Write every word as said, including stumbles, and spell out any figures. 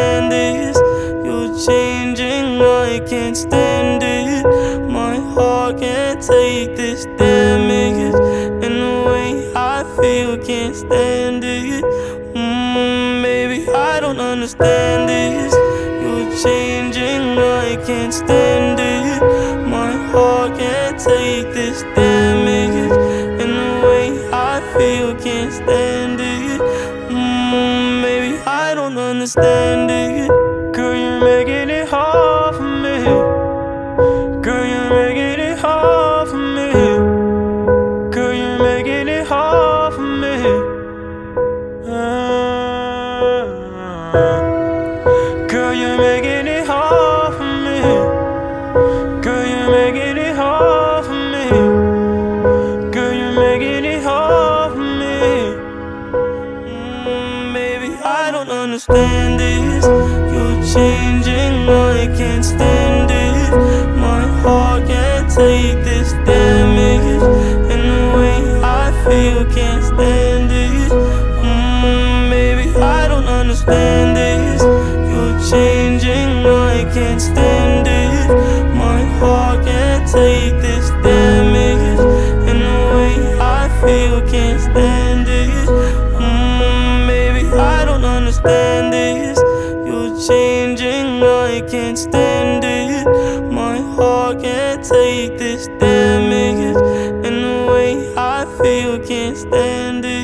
understand this. You're changing, I can't stand it. My heart can't take this damage. And the way I feel, can't stand it. Mm, maybe I don't understand this. You're changing, I can't stand it. My heart can't take this damage. And the way I feel, can't stand it. Mm, maybe I don't understand it. Girl, you're making it hard for me. Girl, you're making it hard for me. Girl, you're making it hard for me. Uh, girl, you're making it hard for me. Girl, you're making it hard for me. Girl, you're making it hard for me. Mm, maybe I don't understand this. You're changing, I can't stand it. My heart can't take this damage. And the way I feel, can't stand it. Mm, maybe I don't understand this. You're changing, I can't stand it. My heart can't take this damage. And the way I feel, can't stand it. Mm, maybe I don't understand this. You're changing, I can't stand it. My heart can't take this damage. And the way I feel, can't stand it.